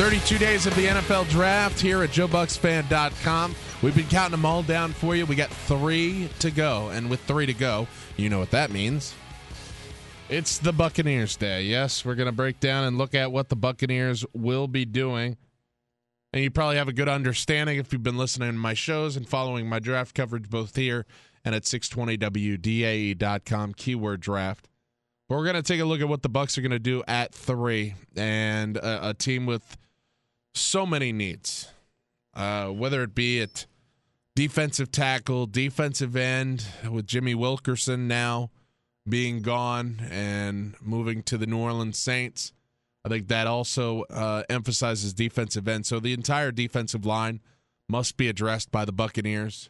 32 days of the NFL draft here at JoeBucksFan.com. We've been counting them all down for you. We got 3 to go, and with 3 to go, you know what that means. It's the Buccaneers Day. Yes, we're going to break down and look at what the Buccaneers will be doing. And you probably have a good understanding if you've been listening to my shows and following my draft coverage both here and at 620wdae.com, keyword draft. But we're going to take a look at what the Bucs are going to do at 3, and a team with so many needs, whether it be at defensive tackle, defensive end, with Jimmy Wilkerson now being gone and moving to the New Orleans Saints. I think that also emphasizes defensive end. So the entire defensive line must be addressed by the Buccaneers.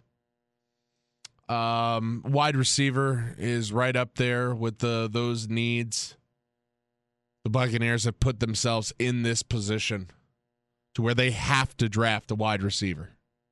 Wide receiver is right up there with those needs. The Buccaneers have put themselves in this position to where they have to draft a wide receiver.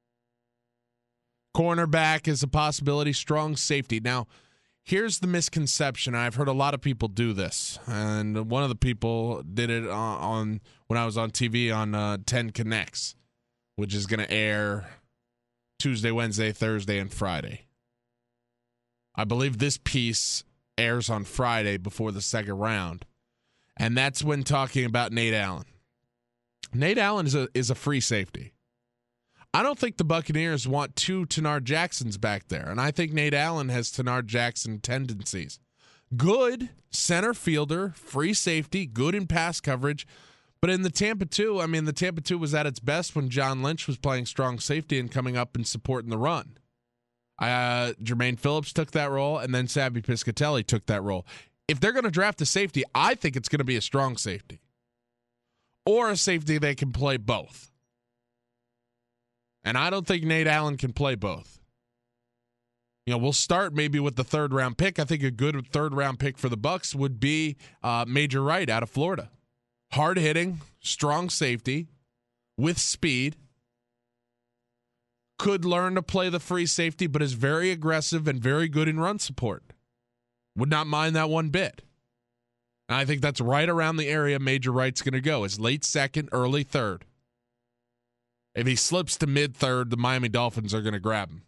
Cornerback is a possibility. Strong safety. Now, here's the misconception. I've heard a lot of people do this, and one of the people did it on when I was on TV on 10 Connects, which is going to air Tuesday, Wednesday, Thursday, and Friday. I believe this piece airs on Friday before the second round, and that's when talking about Nate Allen. Nate Allen is a free safety. I don't think the Buccaneers want 2 Tenard Jacksons back there, and I think Nate Allen has Tenard Jackson tendencies. Good center fielder, free safety, good in pass coverage, but in the Tampa 2, I mean, the Tampa 2 was at its best when John Lynch was playing strong safety and coming up and supporting the run. Jermaine Phillips took that role, and then Savvy Piscatelli took that role. If they're going to draft a safety, I think it's going to be a strong safety. Or a safety that can play both. And I don't think Nate Allen can play both. You know, we'll start maybe with the 3rd round pick. I think a good 3rd round pick for the Bucs would be Major Wright out of Florida. Hard hitting, strong safety, with speed. Could learn to play the free safety, but is very aggressive and very good in run support. Would not mind that one bit. And I think that's right around the area Major Wright's going to go. Is late 2nd, early 3rd. If he slips to mid-3rd, the Miami Dolphins are going to grab him.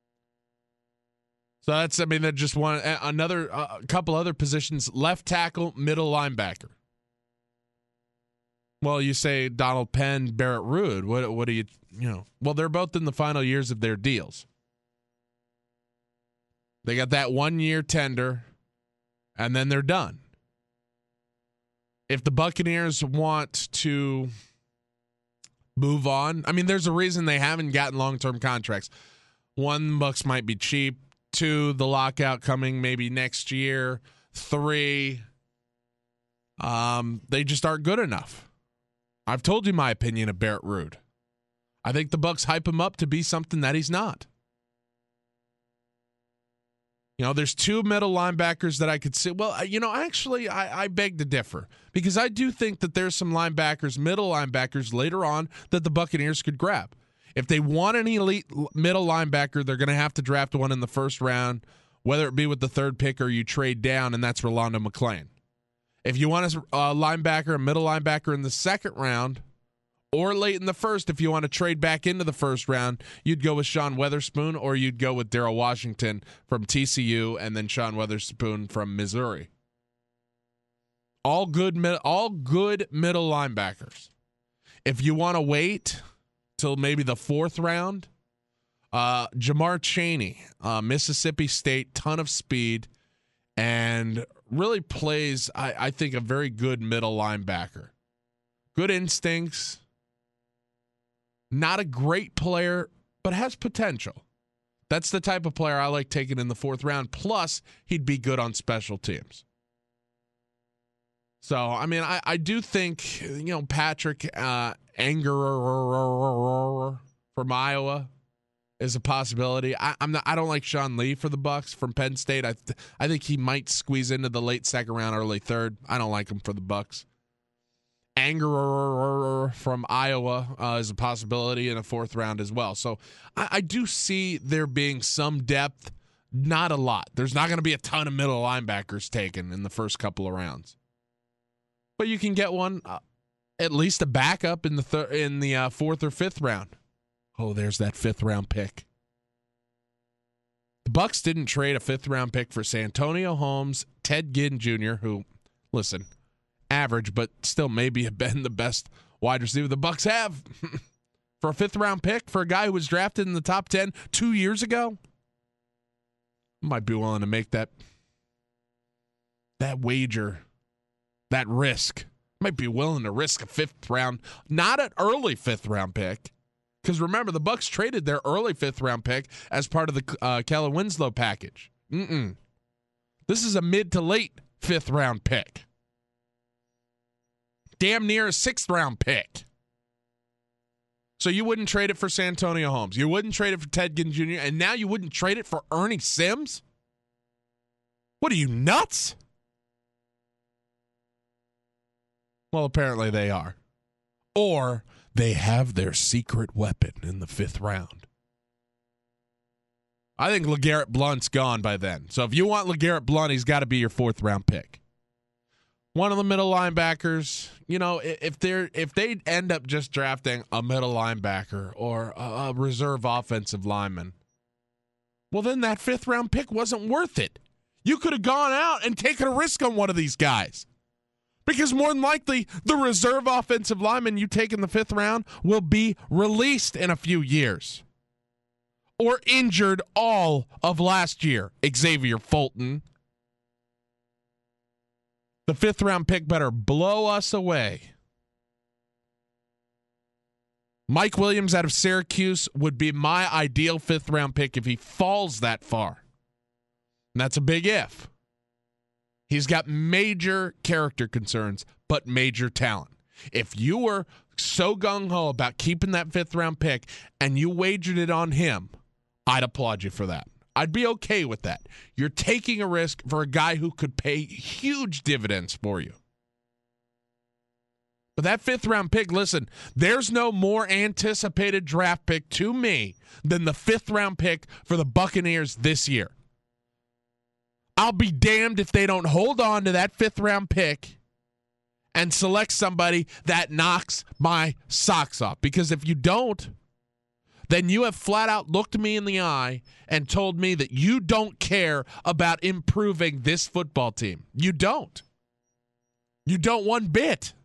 So that's, I mean, they're just one, a couple other positions. Left tackle, middle linebacker. Well, you say Donald Penn, Barrett Ruud. What do you know? Well, they're both in the final years of their deals. They got that 1-year tender, and then they're done. If the Buccaneers want to move on, I mean, there's a reason they haven't gotten long-term contracts. 1, Bucs might be cheap. 2, the lockout coming maybe next year. 3, they just aren't good enough. I've told you my opinion of Barrett Ruud. I think the Bucs hype him up to be something that he's not. You know, there's 2 middle linebackers that I could see. Well, you know, actually, I beg to differ because I do think that there's some linebackers, middle linebackers later on that the Buccaneers could grab. If they want an elite middle linebacker, they're going to have to draft one in the 1st round, whether it be with the 3rd pick or you trade down, and that's Rolando McClain. If you want a linebacker, a middle linebacker in the 2nd round, or late in the 1st, if you want to trade back into the 1st round, you'd go with Sean Weatherspoon, or you'd go with Darrell Washington from TCU, and then Sean Weatherspoon from Missouri. All good middle linebackers. If you want to wait till maybe the 4th round, Jamar Chaney, Mississippi State, ton of speed, and really plays, I think, a very good middle linebacker. Good instincts. Not a great player, but has potential. That's the type of player I like taking in the 4th round. Plus, he'd be good on special teams. So, I mean, I do think, you know, Patrick Anger from Iowa is a possibility. I don't like Sean Lee for the Bucs from Penn State. I think he might squeeze into the late 2nd round, early 3rd. I don't like him for the Bucs. Anger from Iowa is a possibility in a 4th round as well. So I do see there being some depth, not a lot. There's not going to be a ton of middle linebackers taken in the first couple of rounds. But you can get one at least a backup in the fourth or fifth round. Oh, there's that fifth round pick. The Bucs didn't trade a fifth round pick for Santonio Holmes, Ted Ginn Jr., who, listen, average, but still maybe have been the best wide receiver the Bucs have. For a fifth round pick for a guy who was drafted in the top 10 2 years ago, might be willing to make that wager, that risk. Might be willing to risk a fifth round, not an early fifth round pick. Because remember, the Bucs traded their early fifth round pick as part of the Keller Winslow package. This is a mid to late fifth round pick. Damn near a sixth round pick. So you wouldn't trade it for Santonio Holmes. You wouldn't trade it for Ted Ginn Jr. And now you wouldn't trade it for Ernie Sims? What are you, nuts? Well, apparently they are. Or they have their secret weapon in the fifth round. I think LeGarrette Blount's gone by then. So if you want LeGarrette Blount, he's got to be your fourth round pick. One of the middle linebackers, you know, if they end up just drafting a middle linebacker or a reserve offensive lineman, well, then that fifth round pick wasn't worth it. You could have gone out and taken a risk on one of these guys. Because more than likely, the reserve offensive lineman you take in the fifth round will be released in a few years. Or injured all of last year. Xavier Fulton. The fifth round pick better blow us away. Mike Williams out of Syracuse would be my ideal fifth round pick if he falls that far. And that's a big if. He's got major character concerns, but major talent. If you were so gung-ho about keeping that fifth round pick and you wagered it on him, I'd applaud you for that. I'd be okay with that. You're taking a risk for a guy who could pay huge dividends for you. But that fifth round pick, listen, there's no more anticipated draft pick to me than the fifth round pick for the Buccaneers this year. I'll be damned if they don't hold on to that fifth round pick and select somebody that knocks my socks off. Because if you don't, then you have flat out looked me in the eye and told me that you don't care about improving this football team. You don't. You don't one bit.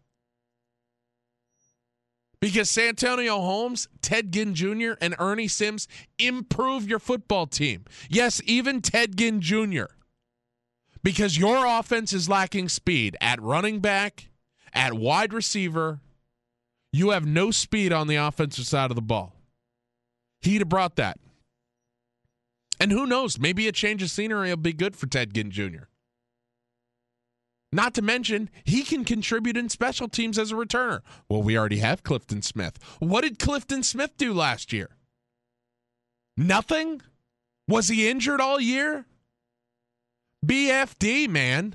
Because Santonio Holmes, Ted Ginn Jr., and Ernie Sims improve your football team. Yes, even Ted Ginn Jr., because your offense is lacking speed at running back, at wide receiver. You have no speed on the offensive side of the ball. He'd have brought that. And who knows, maybe a change of scenery will be good for Ted Ginn Jr. Not to mention, he can contribute in special teams as a returner. Well, we already have Clifton Smith. What did Clifton Smith do last year? Nothing? Was he injured all year? BFD, man.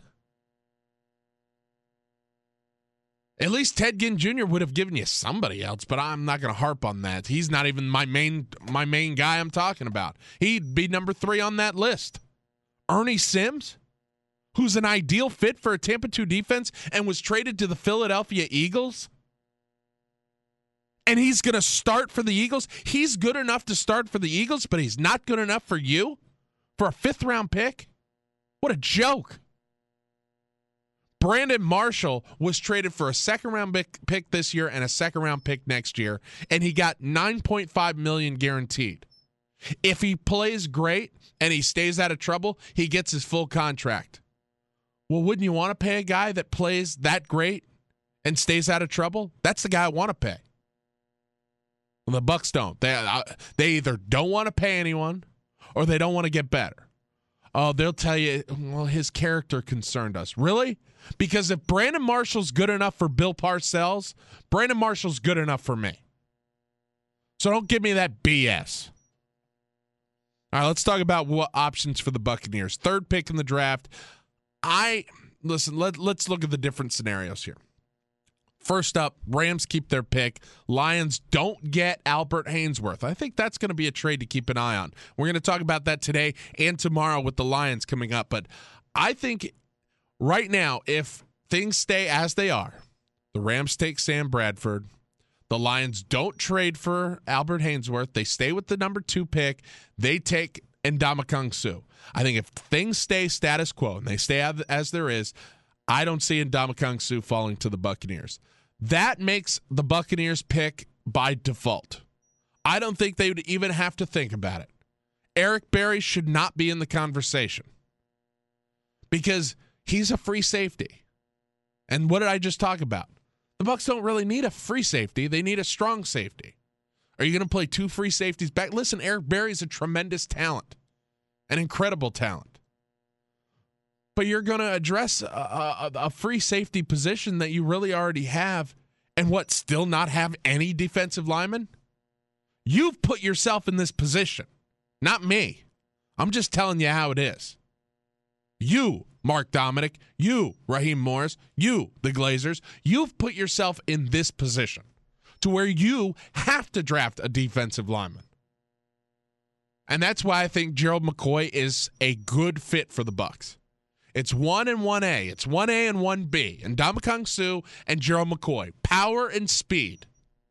At least Ted Ginn Jr. would have given you somebody else, but I'm not going to harp on that. He's not even my main guy I'm talking about. He'd be number 3 on that list. Ernie Sims, who's an ideal fit for a Tampa 2 defense and was traded to the Philadelphia Eagles. And he's going to start for the Eagles. He's good enough to start for the Eagles, but he's not good enough for you? For a 5th round pick? What a joke. Brandon Marshall was traded for a 2nd round pick this year and a 2nd round pick next year, and he got $9.5 million guaranteed. If he plays great and he stays out of trouble, he gets his full contract. Well, wouldn't you want to pay a guy that plays that great and stays out of trouble? That's the guy I want to pay. Well, the Bucs don't. They either don't want to pay anyone or they don't want to get better. Oh, they'll tell you, well, his character concerned us. Really? Because if Brandon Marshall's good enough for Bill Parcells, Brandon Marshall's good enough for me. So don't give me that BS. All right, let's talk about what options for the Buccaneers. 3rd pick in the draft. Let's look at the different scenarios here. First up, Rams keep their pick. Lions don't get Albert Haynesworth. I think that's going to be a trade to keep an eye on. We're going to talk about that today and tomorrow with the Lions coming up. But I think right now, if things stay as they are, The Rams take Sam Bradford. The Lions don't trade for Albert Haynesworth. They stay with the number 2 pick. They take Ndamukong Suh. I think if things stay status quo and they stay as there is, I don't see Ndamukong Suh falling to the Buccaneers. That makes the Buccaneers pick by default. I don't think they would even have to think about it. Eric Berry should not be in the conversation because he's a free safety. And what did I just talk about? The Bucs don't really need a free safety. They need a strong safety. Are you going to play 2 free safeties back? Listen, Eric Berry's a tremendous talent, an incredible talent. But you're going to address a free safety position that you really already have and what, still not have any defensive linemen? You've put yourself in this position, not me. I'm just telling you how it is. You, Mark Dominic, you, Raheem Morris, you, the Glazers, you've put yourself in this position to where you have to draft a defensive lineman. And that's why I think Gerald McCoy is a good fit for the Bucs. It's 1 and 1A. It's 1A and 1B. And Ndamukong Suh and Gerald McCoy. Power and speed.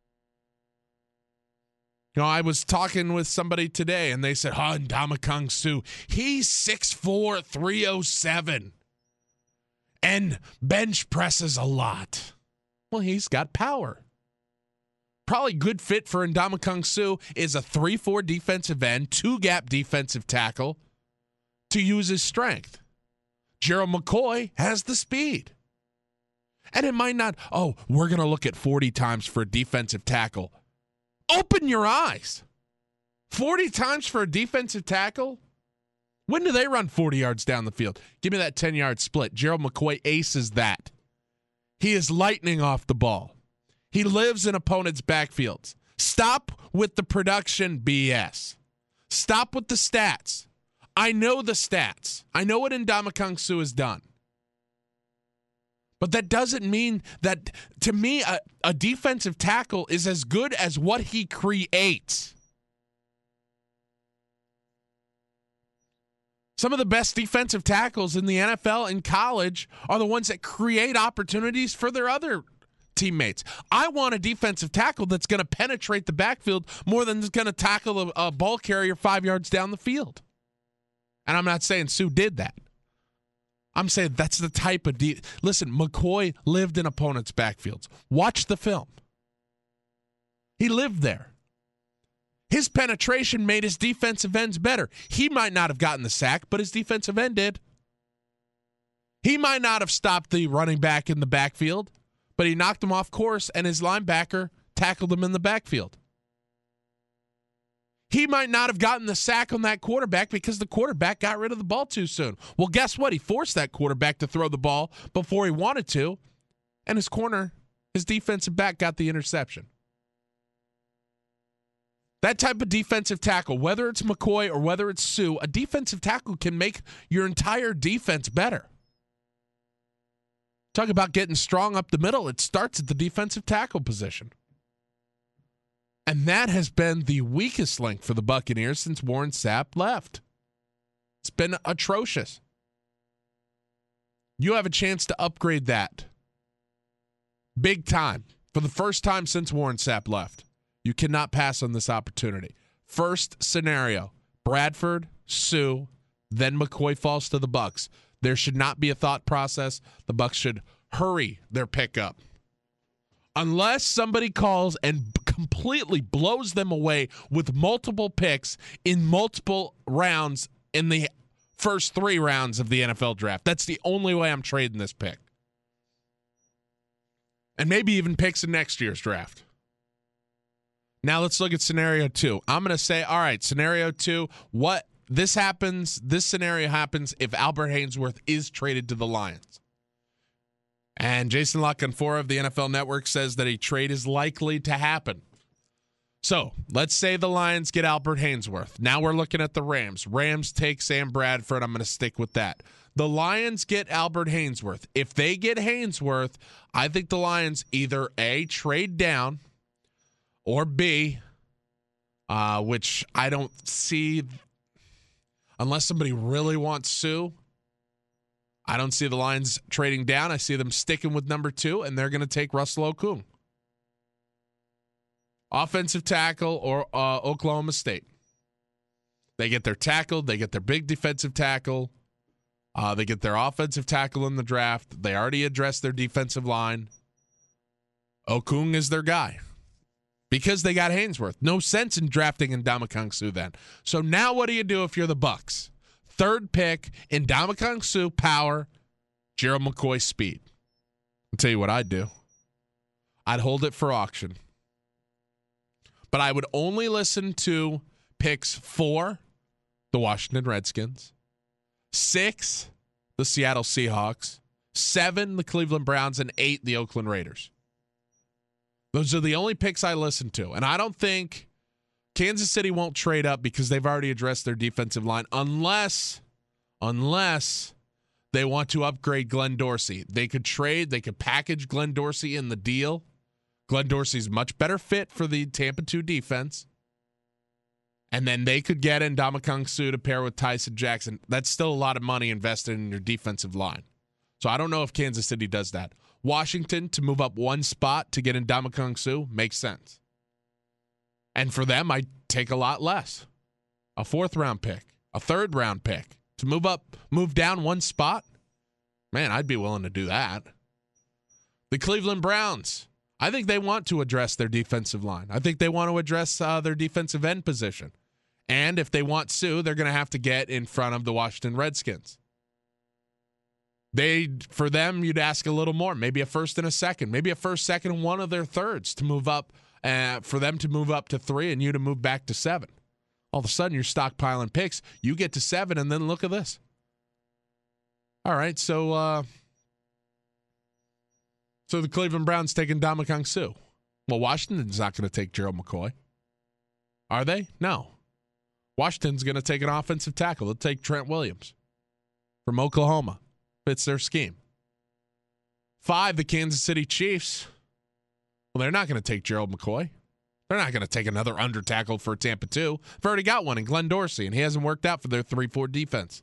You know, I was talking with somebody today, and they said, Ndamukong Suh, he's 6'4", 307, and bench presses a lot. Well, he's got power. Probably good fit for Ndamukong Suh is a 3-4 defensive end, 2-gap defensive tackle to use his strength. Gerald McCoy has the speed. And it might not, we're going to look at 40 times for a defensive tackle. Open your eyes. 40 times for a defensive tackle? When do they run 40 yards down the field? Give me that 10-yard split. Gerald McCoy aces that. He is lightning off the ball. He lives in opponents' backfields. Stop with the production BS. Stop with the stats. I know the stats. I know what Ndamukong Suh has done. But that doesn't mean that, to me, a defensive tackle is as good as what he creates. Some of the best defensive tackles in the NFL and college are the ones that create opportunities for their other teammates. I want a defensive tackle that's going to penetrate the backfield more than is going to tackle a ball carrier 5 yards down the field. And I'm not saying Suh did that. I'm saying that's the type of listen, McCoy lived in opponents' backfields. Watch the film. He lived there. His penetration made his defensive ends better. He might not have gotten the sack, but his defensive end did. He might not have stopped the running back in the backfield, but he knocked him off course, and his linebacker tackled him in the backfield. He might not have gotten the sack on that quarterback because the quarterback got rid of the ball too soon. Well, guess what? He forced that quarterback to throw the ball before he wanted to, and his defensive back got the interception. That type of defensive tackle, whether it's McCoy or whether it's Suh, a defensive tackle can make your entire defense better. Talk about getting strong up the middle. It starts at the defensive tackle position. And that has been the weakest link for the Buccaneers since Warren Sapp left. It's been atrocious. You have a chance to upgrade that. Big time. For the first time since Warren Sapp left. You cannot pass on this opportunity. First scenario, Bradford, Suh, then McCoy falls to the Bucs. There should not be a thought process. The Bucs should hurry their pickup. Unless somebody calls and completely blows them away with multiple picks in multiple rounds in the first 3 rounds of the NFL draft. That's the only way I'm trading this pick. And maybe even picks in next year's draft. Now let's look at scenario 2. I'm going to say, all right, scenario 2, this scenario happens if Albert Haynesworth is traded to the Lions. And Jason La Canfora of the NFL Network says that a trade is likely to happen. So let's say the Lions get Albert Haynesworth. Now we're looking at the Rams. Rams take Sam Bradford. I'm going to stick with that. The Lions get Albert Haynesworth. If they get Haynesworth, I think the Lions either A, trade down, or B, which I don't see unless somebody really wants Suh. I don't see the Lions trading down. I see them sticking with number 2, and they're going to take Russell Okung. Offensive tackle or Oklahoma State. They get their tackle. They get their big defensive tackle. They get their offensive tackle in the draft. They already addressed their defensive line. Okung is their guy because they got Haynesworth. No sense in drafting Ndamukong Suh then. So now what do you do if you're the Bucs? Third pick, Ndamukong Suh, power, Gerald McCoy, speed. I'll tell you what I'd do. I'd hold it for auction. But I would only listen to picks 4, the Washington Redskins, 6, the Seattle Seahawks, 7, the Cleveland Browns, and 8, the Oakland Raiders. Those are the only picks I listen to. And I don't think Kansas City won't trade up because they've already addressed their defensive line unless they want to upgrade Glenn Dorsey. They could trade, they could package Glenn Dorsey in the deal. Glenn Dorsey's much better fit for the Tampa 2 defense. And then they could get Ndamukong Suh to pair with Tyson Jackson. That's still a lot of money invested in your defensive line. So I don't know if Kansas City does that. Washington to move up one spot to get Ndamukong Suh makes sense. And for them, I take a lot less. A 4th-round pick, a 3rd-round pick. To move down one spot, man, I'd be willing to do that. The Cleveland Browns, I think they want to address their defensive line. I think they want to address their defensive end position. And if they want Suh, they're going to have to get in front of the Washington Redskins. For them, you'd ask a little more, maybe a 1st and a 2nd, maybe a 1st, 2nd, and one of their 3rds to move up, for them to move up to 3 and you to move back to 7. All of a sudden, you're stockpiling picks. You get to 7, and then look at this. All right, so the Cleveland Browns taking Ndamukong Suh. Well, Washington's not going to take Gerald McCoy. Are they? No. Washington's going to take an offensive tackle. They'll take Trent Williams from Oklahoma. Fits their scheme. 5, the Kansas City Chiefs. Well, they're not going to take Gerald McCoy. They're not going to take another under tackle for Tampa 2. They've already got one in Glenn Dorsey, and he hasn't worked out for their 3-4 defense.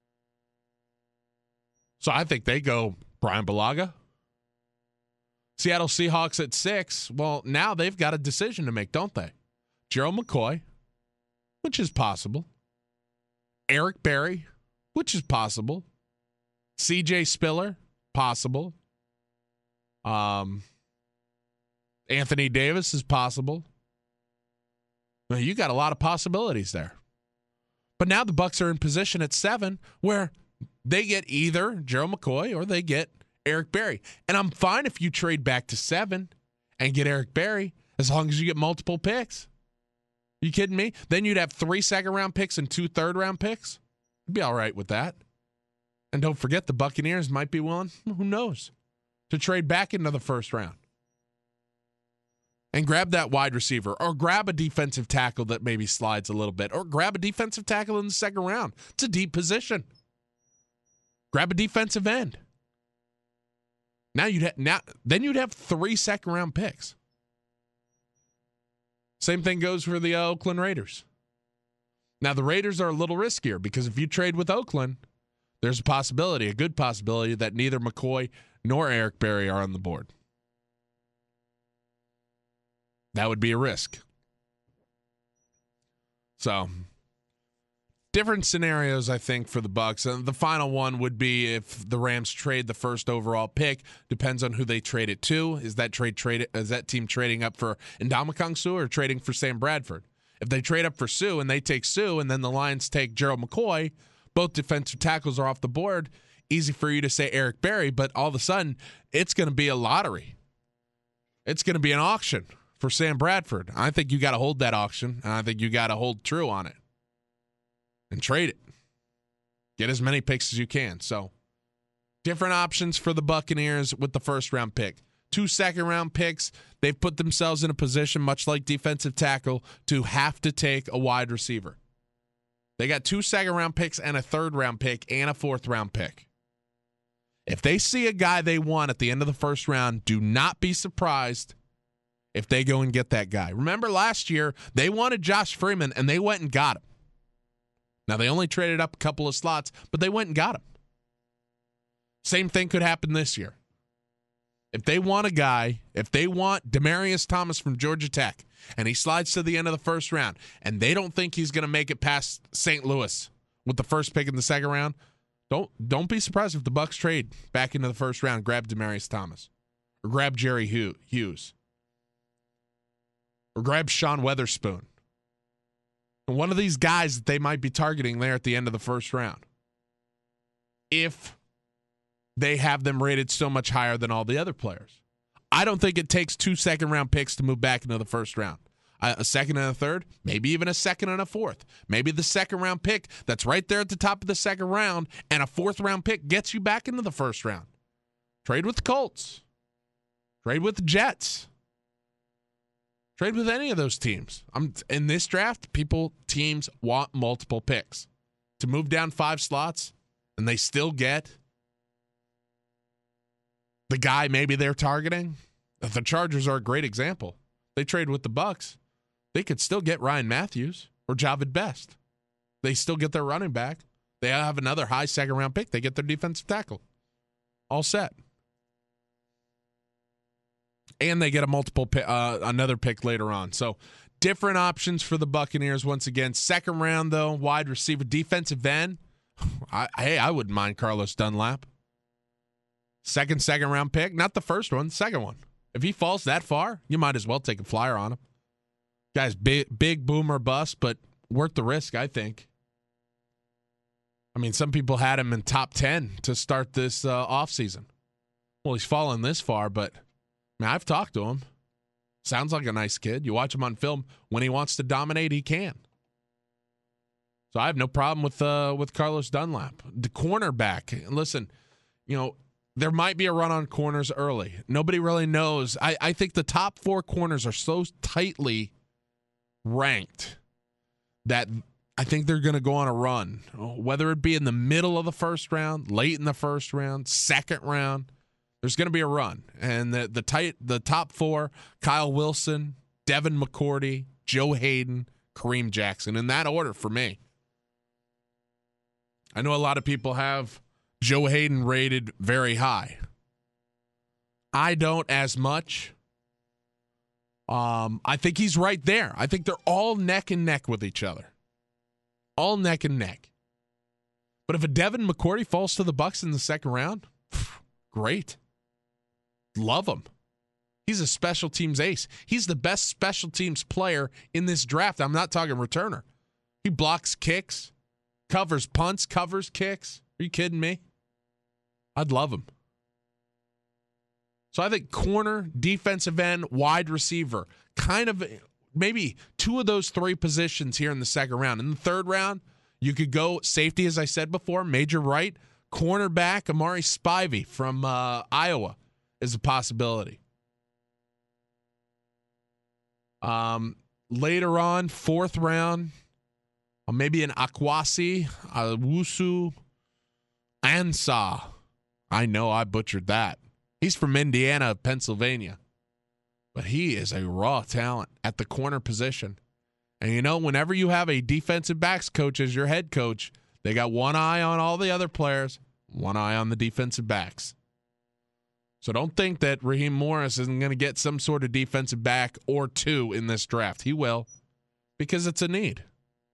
So I think they go Brian Bulaga. Seattle Seahawks at 6. Well, now they've got a decision to make, don't they? Gerald McCoy, which is possible. Eric Berry, which is possible. C.J. Spiller, possible. Anthony Davis is possible. Well, you got a lot of possibilities there. But now the Bucs are in position at 7 where they get either Gerald McCoy or they get Eric Berry. And I'm fine if you trade back to 7 and get Eric Berry as long as you get multiple picks. You kidding me? Then you'd have 3 second-round picks and 2 third-round picks. You'd be all right with that. And don't forget, the Buccaneers might be willing, who knows, to trade back into the 1st round. And grab that wide receiver, or grab a defensive tackle that maybe slides a little bit, or grab a defensive tackle in the 2nd round. It's a deep position. Grab a defensive end. Then you'd have 3 second-round picks. Same thing goes for the Oakland Raiders. Now, the Raiders are a little riskier because if you trade with Oakland, there's a good possibility, that neither McCoy nor Eric Berry are on the board. That would be a risk. So, different scenarios, I think, for the Bucs. And the final one would be if the Rams trade the 1st overall pick. Depends on who they trade it to. Is that team trading up for Ndamukong Suh or trading for Sam Bradford? If they trade up for Suh and they take Suh, and then the Lions take Gerald McCoy, both defensive tackles are off the board. Easy for you to say Eric Berry, but all of a sudden, it's going to be a lottery. It's going to be an auction for Sam Bradford. I think you got to hold that auction, and I think you got to hold true on it and trade it. Get as many picks as you can. So, different options for the Buccaneers with the 1st-round pick. 2 second-round picks. They've put themselves in a position, much like defensive tackle, to have to take a wide receiver. They got 2 second-round picks and a 3rd-round pick and a 4th-round pick. If they see a guy they want at the end of the 1st round, do not be surprised if they go and get that guy. Remember last year, they wanted Josh Freeman, and they went and got him. Now, they only traded up a couple of slots, but they went and got him. Same thing could happen this year. If they want a guy, if they want Demaryius Thomas from Georgia Tech, and he slides to the end of the first round, and they don't think he's going to make it past St. Louis with the first pick in the second round, don't be surprised if the Bucs trade back into the first round, grab Demaryius Thomas, or grab Jerry Hughes, or grab Sean Weatherspoon. One of these guys that they might be targeting there at the end of the first round, if they have them rated so much higher than all the other players. I don't think it takes 2 second-round picks to move back into the first round. A second and a third, maybe even a second and a fourth. Maybe the second-round pick that's right there at the top of the second round and a fourth-round pick gets you back into the first round. Trade with the Colts. Trade with the Jets. Trade with any of those teams. In this draft, teams want multiple picks. To move down 5 slots, and they still get the guy maybe they're targeting. The Chargers are a great example. They trade with the Bucs. They could still get Ryan Matthews or Javid Best. They still get their running back. They have another high second-round pick. They get their defensive tackle. All set. And they get another pick later on. So different options for the Buccaneers once again. Second round, though, wide receiver, defensive end. I wouldn't mind Carlos Dunlap. Second round pick, not the first one, the second one. If he falls that far, you might as well take a flyer on him. Guy's big boomer bust, but worth the risk, I think. I mean, some people had him in top 10 to start this offseason. Well, he's fallen this far, but I mean, I've talked to him. Sounds like a nice kid. You watch him on film. When he wants to dominate, he can. So I have no problem with Carlos Dunlap. The cornerback, listen, there might be a run on corners early. Nobody really knows. I think the top 4 corners are so tightly ranked that I think they're going to go on a run, whether it be in the middle of the first round, late in the first round, second round. There's going to be a run. And the top 4, Kyle Wilson, Devin McCourty, Joe Hayden, Kareem Jackson, in that order for me. I know a lot of people have Joe Hayden rated very high. I don't as much. I think he's right there. I think they're all neck and neck with each other. All neck and neck. But if a Devin McCourty falls to the Bucs in the second round, great. Love him. He's a special teams ace. He's the best special teams player in this draft. I'm not talking returner. He blocks kicks, covers punts, covers kicks. Are you kidding me? I'd love him. So I think corner, defensive end, wide receiver, kind of maybe 2 of those 3 positions here in the second round. In the third round, you could go safety, as I said before, Major Wright, cornerback, Amari Spivey from Iowa is a possibility. Later on, 4th round, maybe an Akwasi, Wusu, Ansah. I know I butchered that. He's from Indiana, Pennsylvania. But he is a raw talent at the corner position. And whenever you have a defensive backs coach as your head coach, they got one eye on all the other players, one eye on the defensive backs. So don't think that Raheem Morris isn't going to get some sort of defensive back or 2 in this draft. He will, because it's a need.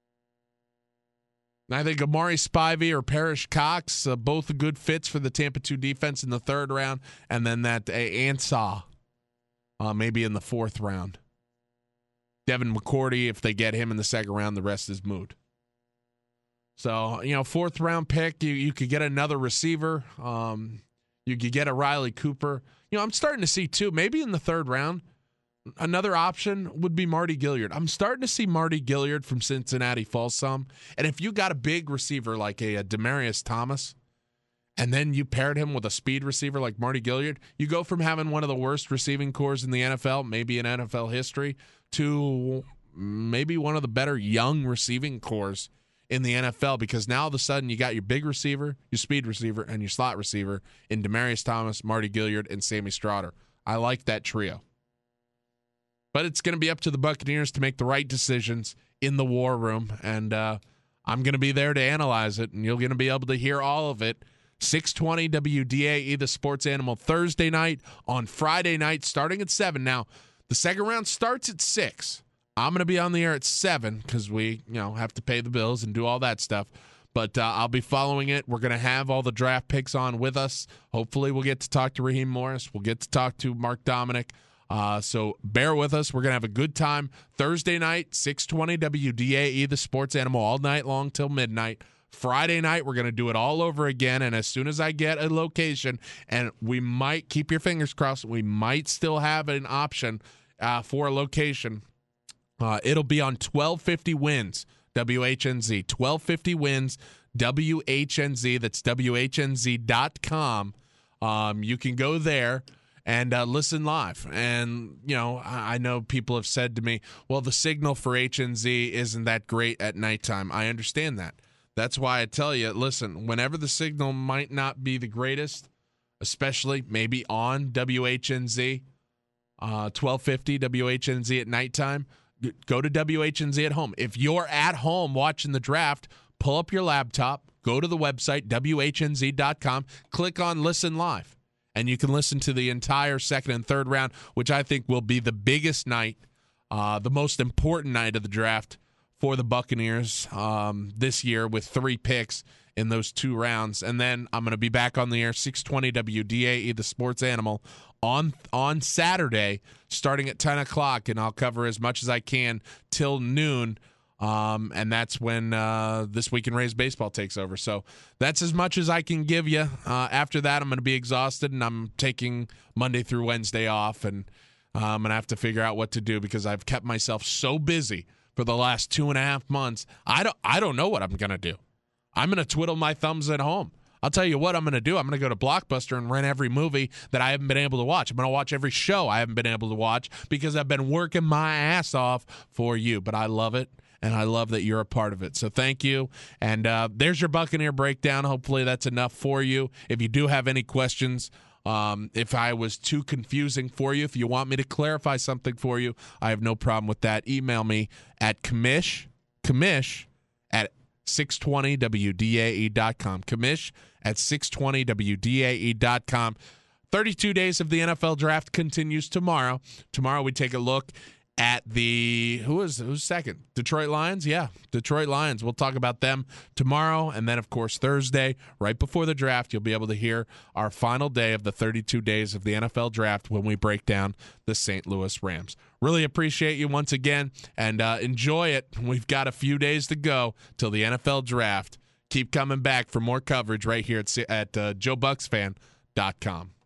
I think Amari Spivey or Parrish Cox, both good fits for the Tampa 2 defense in the 3rd round, and then that Ansah maybe in the 4th round. Devin McCourty, if they get him in the 2nd round, the rest is moot. So, 4th round pick, you could get another receiver. You could get a Riley Cooper. I'm starting to see, too, maybe in the 3rd round, another option would be Marty Gilliard. I'm starting to see Marty Gilliard from Cincinnati fall some. And if you got a big receiver like a Demaryius Thomas, and then you paired him with a speed receiver like Marty Gilliard, you go from having one of the worst receiving cores in the NFL, maybe in NFL history, to maybe one of the better young receiving cores in the NFL, because now all of a sudden you got your big receiver, your speed receiver, and your slot receiver in Demaryius Thomas, Marty Gilliard, and Sammy Strotter. I like that trio. But it's going to be up to the Buccaneers to make the right decisions in the war room, and I'm going to be there to analyze it, and you're going to be able to hear all of it 620 WDAE, the Sports Animal, Thursday night. On Friday night, starting at 7. Now, the second round starts at 6. I'm going to be on the air at 7 because we, have to pay the bills and do all that stuff. But I'll be following it. We're going to have all the draft picks on with us. Hopefully, we'll get to talk to Raheem Morris. We'll get to talk to Mark Dominic. So bear with us. We're going to have a good time. Thursday night, 620 WDAE, the Sports Animal, all night long till midnight. Friday night, we're going to do it all over again. And as soon as I get a location, and we might, keep your fingers crossed, we might still have an option for a location. It'll be on 1250 Wins, WHNZ. 1250 Wins, WHNZ. That's WHNZ.com. You can go there and listen live. And, I know people have said to me, well, the signal for HNZ isn't that great at nighttime. I understand that. That's why I tell you, listen, whenever the signal might not be the greatest, especially maybe on WHNZ, 1250 WHNZ at nighttime, go to WHNZ at home. If you're at home watching the draft, pull up your laptop, go to the website, WHNZ.com, click on Listen Live, and you can listen to the entire second and third round, which I think will be the biggest night, the most important night of the draft for the Buccaneers this year, with 3 picks in those 2 rounds. And then I'm going to be back on the air, 620 WDAE, the Sports Animal, on Saturday, starting at 10 o'clock, and I'll cover as much as I can till noon. And that's when This Week in Rays baseball takes over. So that's as much as I can give you. After that, I'm going to be exhausted, and I'm taking Monday through Wednesday off, and I'm going to have to figure out what to do because I've kept myself so busy for the last 2.5 months. I don't know what I'm going to do. I'm going to twiddle my thumbs at home. I'll tell you what I'm going to do. I'm going to go to Blockbuster and rent every movie that I haven't been able to watch. I'm going to watch every show I haven't been able to watch because I've been working my ass off for you. But I love it, and I love that you're a part of it. So thank you. And there's your Buccaneer breakdown. Hopefully that's enough for you. If you do have any questions, if I was too confusing for you, if you want me to clarify something for you, I have no problem with that. Email me at commish at 620wdae.com. Commish at 620wdae.com. 32 days of the NFL draft continues tomorrow. Tomorrow we take a look at the who's second? Detroit Lions? Yeah, Detroit Lions. We'll talk about them tomorrow. And then, of course, Thursday, right before the draft, you'll be able to hear our final day of the 32 days of the NFL draft when we break down the St. Louis Rams. Really appreciate you once again, and enjoy it. We've got a few days to go till the NFL draft. Keep coming back for more coverage right here at JoeBucksFan.com.